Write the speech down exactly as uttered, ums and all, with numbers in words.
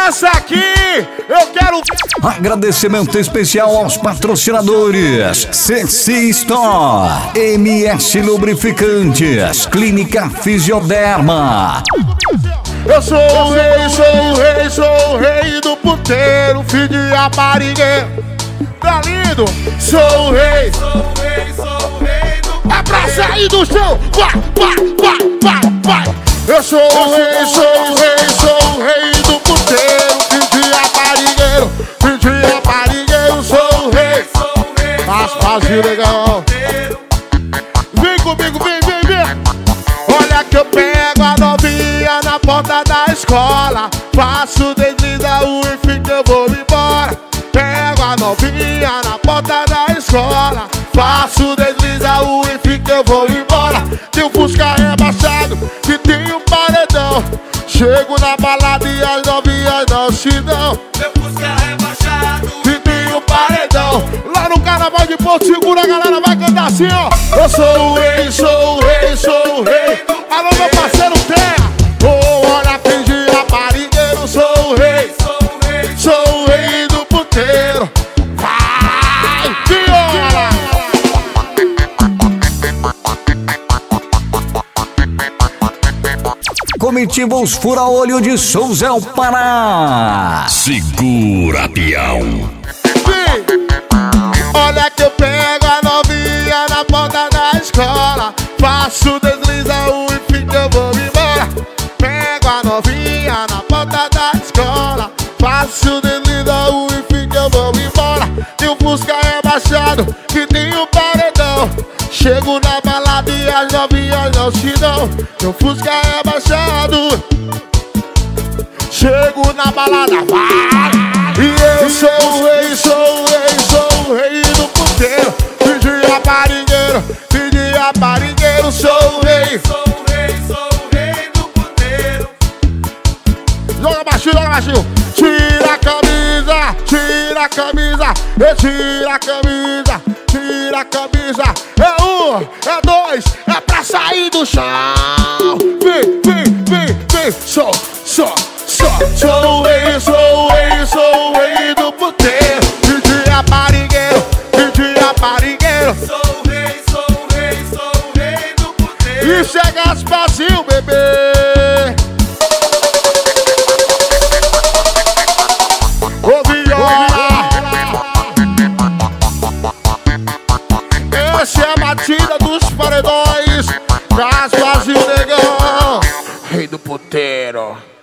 Essa aqui eu quero. Agradecimento especial aos patrocinadores: Sexy Store, M S Lubrificantes, Clínica Fisioderma. Eu sou o rei, sou o rei, sou o rei do puteiro, filho de aparigueiro. Tá lindo? Sou o rei, Sou o rei, sou o rei do puteiro. é pra sair do chão. Vai, vai, vai, vai, vai. Eu sou o rei, sou o rei, sou o rei do puteiro, filho de aparigueiro, filho de aparigueiro, sou o rei. Sou o rei, Faz, faz legal. Vem comigo, vem, vem, vem. Olha que eu pego a novinha na porta da escola, faço desliza o enfim que eu vou embora. Pego a novinha na porta da escola, faço desliza o enfim que eu vou embora. Tem um Fusca rebaixado que tem um paredão, chego na balada e as novinhas não se dão. Meu Fusca rebaixado Que tem um paredão, lá no carnaval de Porto Seguro a galera vai cantar assim, ó. Eu sou o rei, sou o rei, sou o rei. Alô, meu parceiro Terra. Oh, olha, finge aparigueiro, sou o rei, Sou o rei, sou o rei do puteiro. Vai, viola! Comitiva Os Fura-Olho de Souza ao Pará. Segura, peão. Vem. Olha que eu pego a novinha na porta da escola, faço desliza o enfim que eu vou embora. Pego a novinha na porta da escola, faço desliza o enfim que eu vou embora. E o Fusca rebaixado que tem um paredão, chego na balada e as novinhas não se dão. Meu Fusca rebaixado, chego na balada, vai! E eu sou o rei, sou o rei, sou o rei do puteiro, filho de aparigueiro, filho de aparigueiro, sou o rei. sou o rei, sou o rei do puteiro. Joga baixinho, joga baixinho. Tira a camisa, tira a camisa, e tira a camisa, tira a camisa. É um, é dois, é pra sair do chão. Vem, vem, vem, vem, só, só, só. Sou o rei, sou o rei, sou o rei do puteiro, filho de aparigueiro, filho de aparigueiro. Sou o rei, sou o rei, sou o rei do puteiro. E chega espacinho, bebê. Ô viola, essa é a batida dos paredões, Gás Brasil Negão, rei do puteiro.